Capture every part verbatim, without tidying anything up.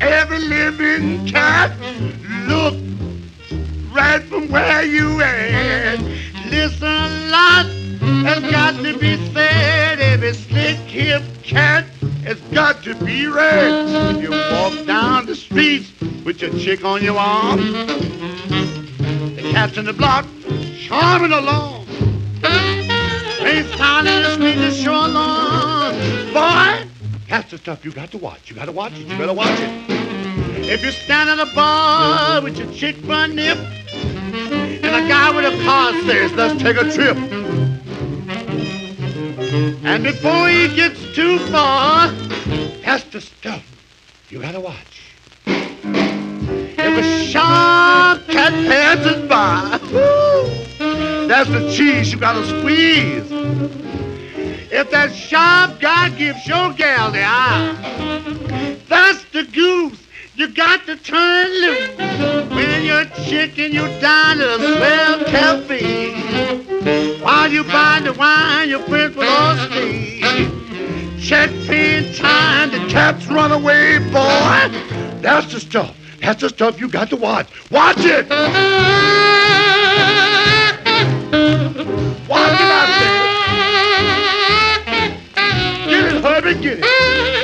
every living cat. Look right from where you at. Listen, a lot has got to be said. Every slick-hipped cat has got to be read. If you walk down the streets with your chick on your arm, the cats in the block charming along. Ain't silent and sweet and sure along. Boy, that's the stuff you got to watch. You got to watch it. You better watch it. If you stand at a bar with your chick for a nip, and a guy with a car says, let's take a trip. And before he gets too far, that's the stuff you gotta watch. If a sharp cat passes by, woo, that's the cheese you gotta squeeze. If that sharp guy gives your gal the eye, that's the goose you got to turn loose. When you're chicken, you dine at a swell cafe. While you buy the wine, your friends will all stay. Check paying time, the cats run away, boy. That's the stuff. That's the stuff you got to watch. Watch it! Watch it, I say. Get it, Herbie, get it.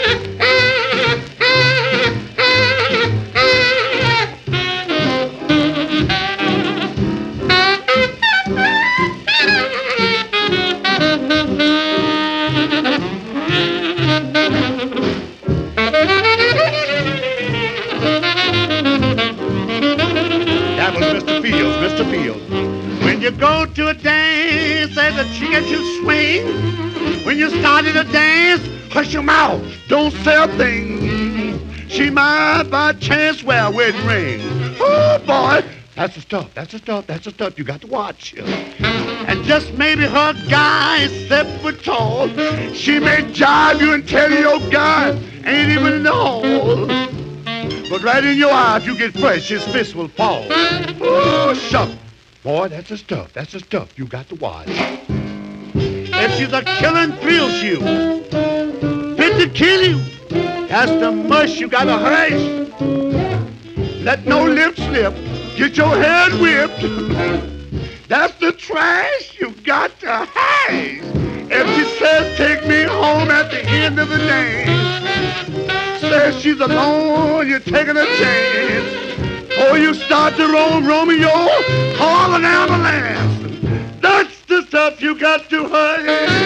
That was Mister Fields, Mister Fields. When you go to a dance and the chick at you swing, when you started a dance, hush your mouth, don't say a thing. She might by chance wear a wedding ring. Oh boy, that's the stuff, that's the stuff, that's the stuff you got to watch. And just maybe her guy is seven foot tall. She may jive you and tell you your guy ain't even in the hall. But right in your eye, if you get fresh, his fist will fall. Oh, shuck. Boy, that's the stuff. That's the stuff you got to watch. If she's a killin' thrills you, fit to kill you, that's the mush you got to hush. Let no lip slip. Get your head whipped. That's the trash you got to hide. If she says, take me home at the end of the day, says she's alone, you're taking a chance. Or you start to roll Romeo, call an ambulance. That's the stuff you got to hurry.